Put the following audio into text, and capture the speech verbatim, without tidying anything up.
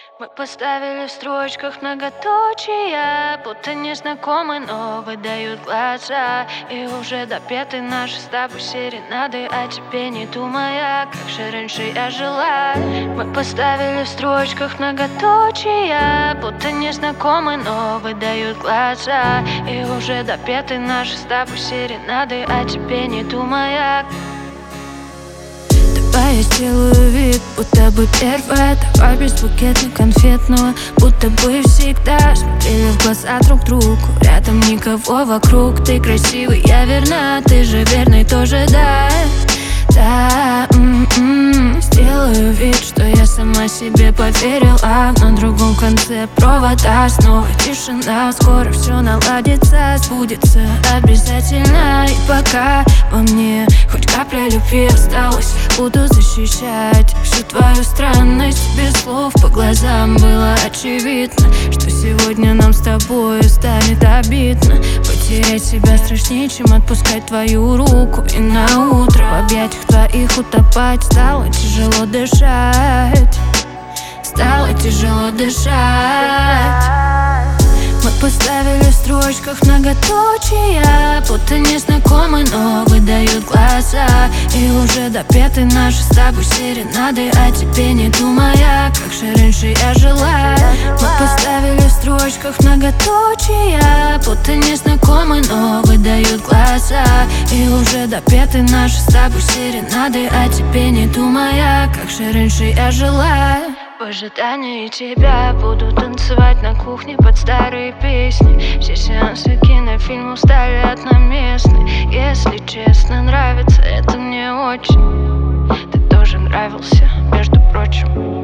Мы поставили в строчках многоточия, будто незнакомы, но выдают глаза. И уже допеты наши с тобой серенады, о тебе не думая, как же раньше я жила. Мы поставили в строчках многоточия, будто незнакомы, но выдают глаза. И уже допеты наши с тобой серенады, о тебе не думая. Давай я сделаю вид, будто бы первая. Давай без букетно-конфетного, будто бы всегда смотрели в глаза друг другу. Рядом никого вокруг, ты красивый, я верна. Ты же верный тоже, да. Да, м-м-м. Сделаю вид, что я сама себе поверила. На другом конце провода снова тишина. Скоро все наладится, сбудется обязательно. И пока во мне хоть капля любви осталась, буду защищать всю твою странность. Без слов по глазам было очевидно, что сегодня нам с тобой станет обидно. Потерять себя страшнее, чем отпускать твою руку. И на утро в объятиях твоих утопать стало тяжело дышать. Стало тяжело дышать. Мы поставили в строчках многоточия, будто незнакомы, но выдают глаза. И уже допеты наши с тобой серенады, о тебе не думая, как же раньше я жила. Мы поставили в строчках многоточия, будто незнакомы, но выдают глаза. И уже допеты наши с тобой серенады, о тебе не думая, как же раньше я жила. В ожидании тебя буду танцевать на кухне под старые песни. Все сеансы кинофильмов стали одноместны. Если честно, нравится это мне очень. Ты тоже нравился, между прочим.